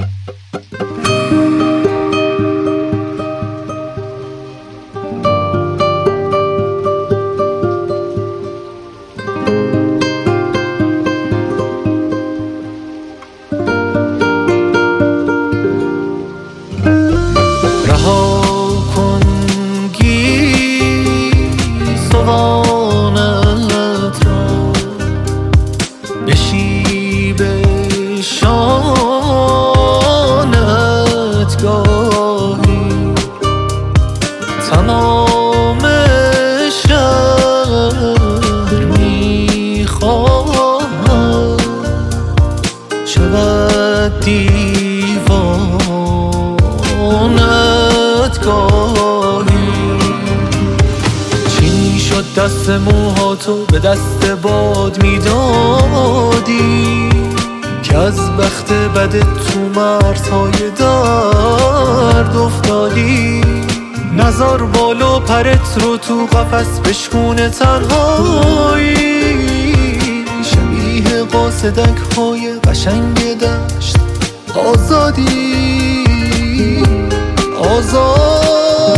تمام شهر میخواهد شود دیوانت گاهی. چی میشد دست موهاتو به دست باد میدادی که از بخت بدت تو مرزهای درد افتادی. نزار بالو پرت رو تو قفس بشکونه تنهایی، شبیه قاصدک های قشنگ دشت آزادی آزادی.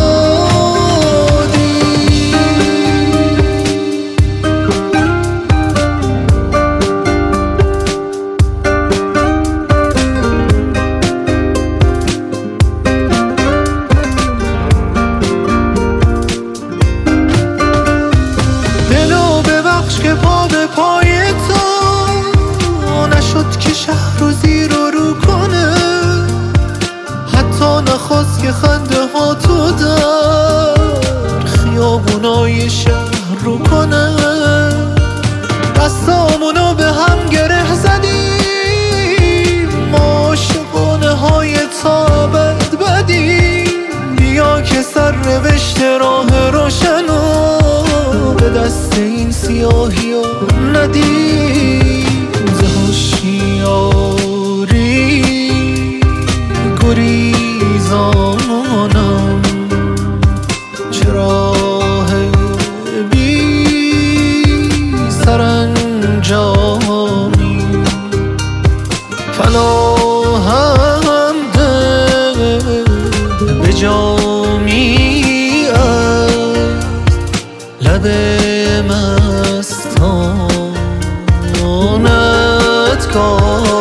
که پا به پای تو نشد که شهر رو زیر و رو کنه، حتی نخواست که خنده ها تو در خیابونای شهر رو کنه. دستامونو به هم گره زدیم، ما عاشقانه های تابت بدیم. بیا که سر روشت راه روشنو به دست این سیاهی ها ندیم. ز هوشیاری گریزانم چه راه بی سرانجامی. پناهم ده به جامی از لب مستانت کار